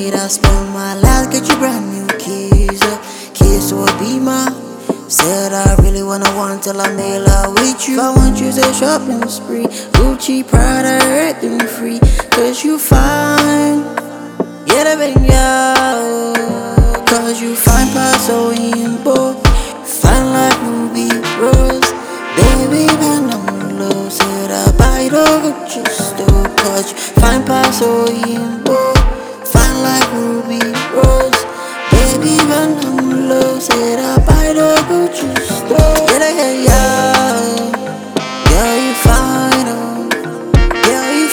night I spent my last, get you brand new keys, keys to a Beamer. Said I really wanna want till I made love with you. I want you to shopping spree, Gucci, Prada, everything free. Cause you fine, yeah, the bang, yeah. Cause you fine, Paso Imbo, fine like Ruby Rose. Baby, man, I'm low. Said I buy the Gucci store. Cause you fine, Paso Imbo, fine like Ruby Rose. Baby, man, I'm low. Said I buy the Gucci store. Yeah, yeah, yeah. Girl, you fine, oh. Girl, you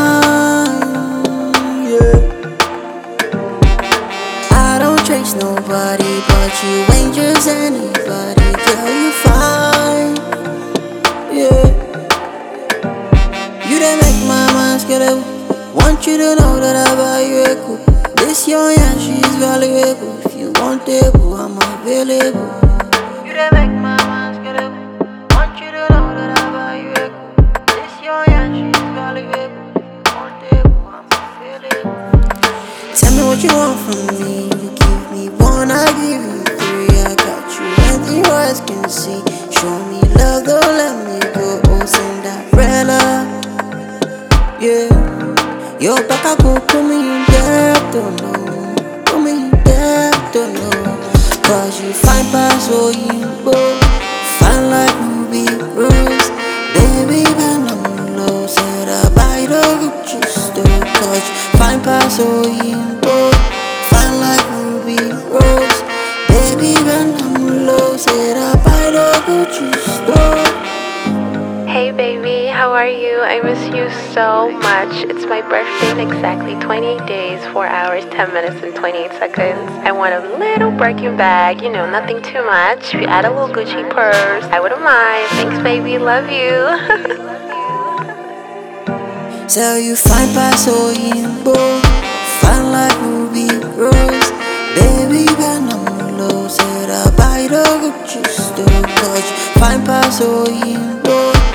fine, yeah. I don't chase nobody, but you ain't just anybody. Girl, you fine, yeah. You done make my mind scalable. Want you to know that I buy you a coupe. This young and she's valuable. If you want it, boo, I'm available. You done make my mind scalable. Want you to know that I buy you a coupe. This young and she's valuable. If you want it, boo, I'm available. Tell me what you want from me. You give me one, I give you three. I got you anything your eyes can see. Show me love, don't let me go. Oh, Cinderella, yeah. Yo, Papa, go put me in debt, don't know. Put me in debt, don't know. Cause you fine, Paso Imbo, fine like Ruby Rose. Baby, man, I'm low. Said I buy the Gucci store. Cause you fine, Paso Imbo, fine like Ruby Rose. Baby, man, I'm low. Said I buy the Gucci store. Hey baby, how are you? I miss you so much. It's my birthday in exactly 28 days, 4 hours, 10 minutes, and 28 seconds. I want a little Birkin bag, you know, nothing too much. If you add a little Gucci purse, I wouldn't mind. Thanks baby, love you. So you fine, Paso Imbo, fine like Ruby Rose. Baby, when I'm low, said I buy the Gucci store. Cause you fine, Paso Imbo,